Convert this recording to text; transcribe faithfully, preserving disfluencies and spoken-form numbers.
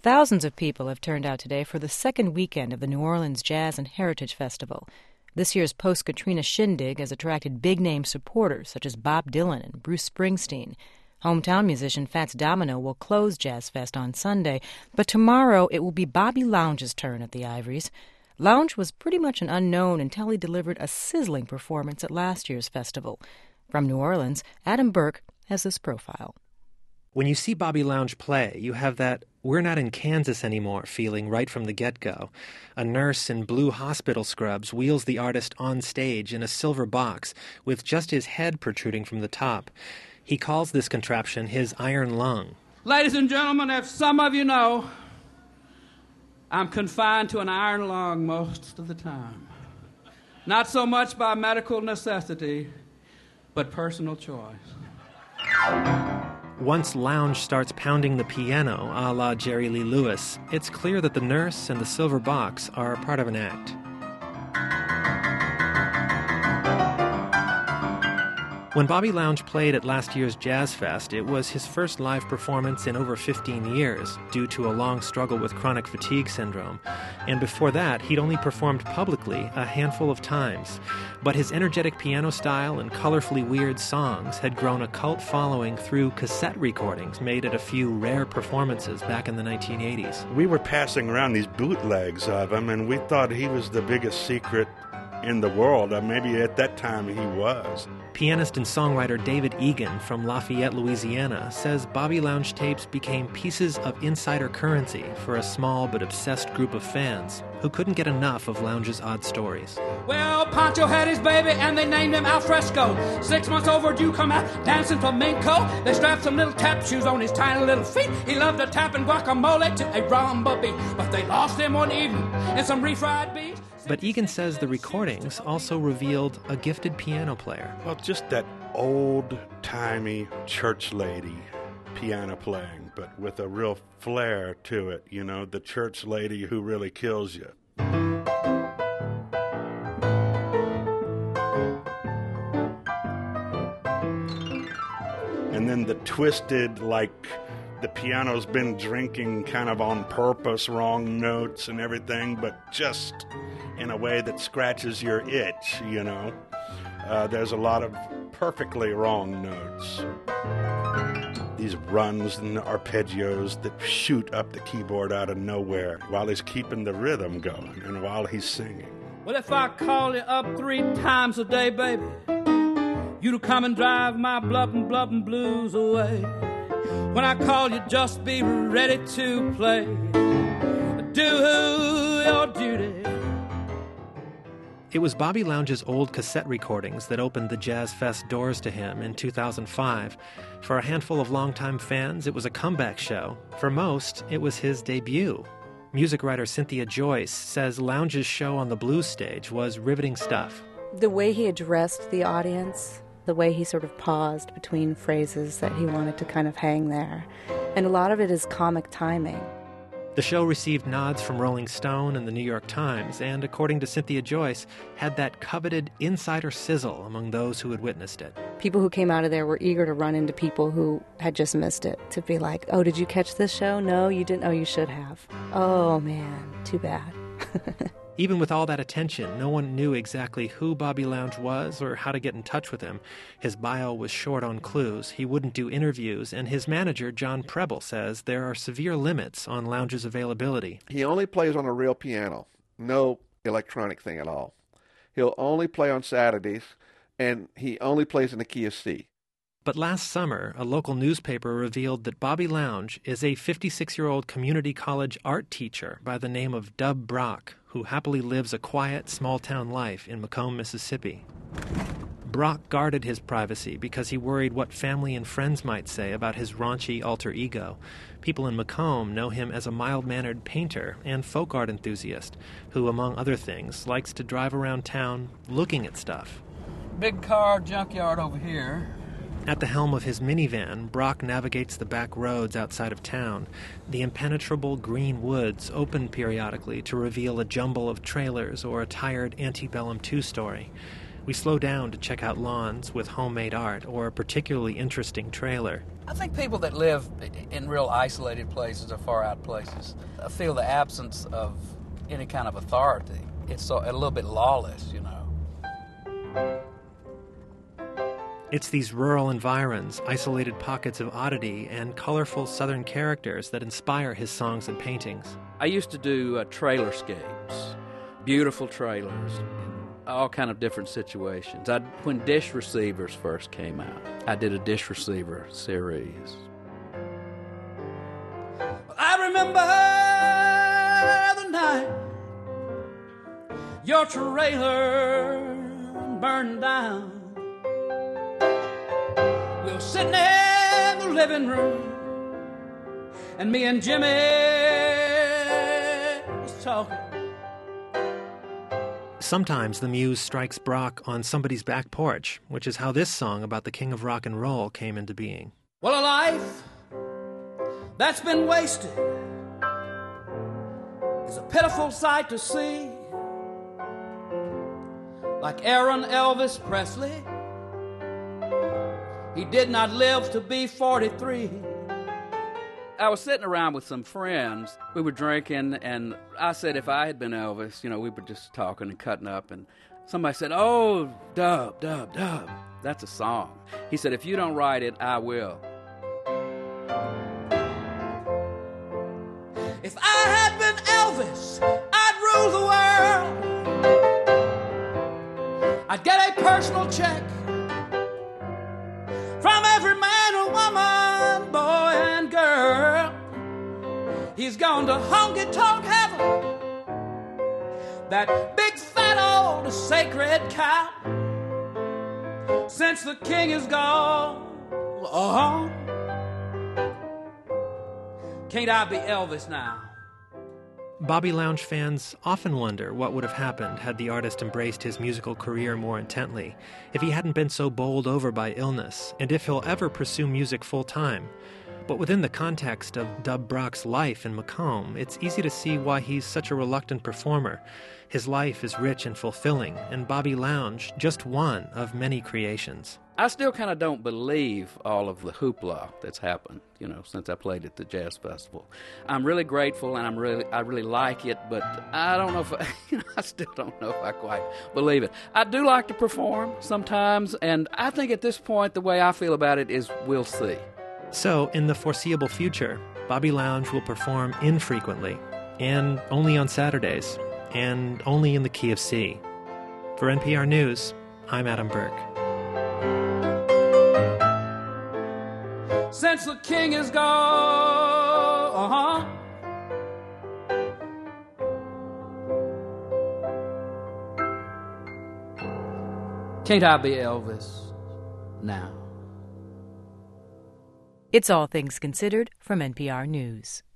Thousands of people have turned out today for the second weekend of the New Orleans Jazz and Heritage Festival. This year's post-Katrina shindig has attracted big-name supporters such as Bob Dylan and Bruce Springsteen. Hometown musician Fats Domino will close Jazz Fest on Sunday, but tomorrow it will be Bobby Lounge's turn at the Ivories. Lounge was pretty much an unknown until he delivered a sizzling performance at last year's festival. From New Orleans, Adam Burke has this profile. When you see Bobby Lounge play, you have that "we're not in Kansas anymore" feeling right from the get-go. A nurse in blue hospital scrubs wheels the artist on stage in a silver box with just his head protruding from the top. He calls this contraption his iron lung. Ladies and gentlemen, if some of you know, I'm confined to an iron lung most of the time. Not so much by medical necessity, but personal choice. Once Lounge starts pounding the piano, a la Jerry Lee Lewis, it's clear that the nurse and the silver box are part of an act. When Bobby Lounge played at last year's Jazz Fest, it was his first live performance in over fifteen years, due to a long struggle with chronic fatigue syndrome. And before that, he'd only performed publicly a handful of times. But his energetic piano style and colorfully weird songs had grown a cult following through cassette recordings made at a few rare performances back in the nineteen eighties. We were passing around these bootlegs of him, and we thought he was the biggest secret in the world. Uh, maybe at that time he was. Pianist and songwriter David Egan from Lafayette, Louisiana, says Bobby Lounge tapes became pieces of insider currency for a small but obsessed group of fans who couldn't get enough of Lounge's odd stories. Well, Pancho had his baby and they named him Alfresco. Six months overdue, come out dancing flamenco. They strapped some little tap shoes on his tiny little feet. He loved to tap and guacamole to a rumba beat. But they lost him one evening in some refried beef. But Egan says the recordings also revealed a gifted piano player. Well, just that old-timey church lady piano playing, but with a real flair to it, you know, the church lady who really kills you. And then the twisted, like the piano's been drinking kind of on purpose, wrong notes and everything, but just in a way that scratches your itch, you know. Uh, there's a lot of perfectly wrong notes. These runs and arpeggios that shoot up the keyboard out of nowhere while he's keeping the rhythm going and while he's singing. Well, if I call you up three times a day, baby, you to come and drive my blubbin' blubbin' blues away. When I call you, just be ready to play. Do your duty. It was Bobby Lounge's old cassette recordings that opened the Jazz Fest doors to him in two thousand five. For a handful of longtime fans, it was a comeback show. For most, it was his debut. Music writer Cynthia Joyce says Lounge's show on the blues stage was riveting stuff. The way he addressed the audience, the way he sort of paused between phrases that he wanted to kind of hang there. And a lot of it is comic timing. The show received nods from Rolling Stone and the New York Times, and according to Cynthia Joyce, had that coveted insider sizzle among those who had witnessed it. People who came out of there were eager to run into people who had just missed it, to be like, oh, did you catch this show? No, you didn't. Oh, you should have. Oh, man, too bad. Even with all that attention, no one knew exactly who Bobby Lounge was or how to get in touch with him. His bio was short on clues. He wouldn't do interviews, and his manager, John Preble, says there are severe limits on Lounge's availability. He only plays on a real piano, no electronic thing at all. He'll only play on Saturdays, and he only plays in the key of C. But last summer, a local newspaper revealed that Bobby Lounge is a fifty-six-year-old community college art teacher by the name of Dub Brock, who happily lives a quiet, small-town life in Macomb, Mississippi. Brock guarded his privacy because he worried what family and friends might say about his raunchy alter ego. People in Macomb know him as a mild-mannered painter and folk art enthusiast who, among other things, likes to drive around town looking at stuff. Big car junkyard over here. At the helm of his minivan, Brock navigates the back roads outside of town. The impenetrable green woods open periodically to reveal a jumble of trailers or a tired antebellum two-story. We slow down to check out lawns with homemade art or a particularly interesting trailer. I think people that live in real isolated places or far out places feel the absence of any kind of authority. It's so, a little bit lawless, you know. It's these rural environs, isolated pockets of oddity, and colorful southern characters that inspire his songs and paintings. I used to do uh, trailerscapes, beautiful trailers, all kind of different situations. I, when dish receivers first came out, I did a dish receiver series. I remember the night your trailer burned down. We were sitting in the living room, and me and Jimmy was talking. Sometimes the muse strikes Brock on somebody's back porch, which is how this song about the king of rock and roll came into being. Well, a life that's been wasted is a pitiful sight to see. Like Aaron Elvis Presley, he did not live to be forty-three. I was sitting around with some friends. We were drinking, and I said if I had been Elvis, you know, we were just talking and cutting up, and somebody said, oh, Dub, Dub, Dub, that's a song. He said, if you don't write it, I will. If I had been Elvis, I'd rule the world. I'd get a personal check from every man or woman, boy and girl. He's gone to honky-tonk heaven, that big fat old sacred cow. Since the king is gone, oh, can't I be Elvis now? Bobby Lounge fans often wonder what would have happened had the artist embraced his musical career more intently, if he hadn't been so bowled over by illness, and if he'll ever pursue music full-time. But within the context of Dub Brock's life in Macomb, it's easy to see why he's such a reluctant performer. His life is rich and fulfilling, and Bobby Lounge, just one of many creations. I still kind of don't believe all of the hoopla that's happened, you know, since I played at the Jazz Festival. I'm really grateful, and I'm really, I really like it, but I don't know if I, you know, I still don't know if I quite believe it. I do like to perform sometimes, and I think at this point the way I feel about it is we'll see. So, in the foreseeable future, Bobby Lounge will perform infrequently, and only on Saturdays, and only in the key of C. For N P R News, I'm Adam Burke. Since the king is gone, can't I be Elvis now? It's All Things Considered from N P R News.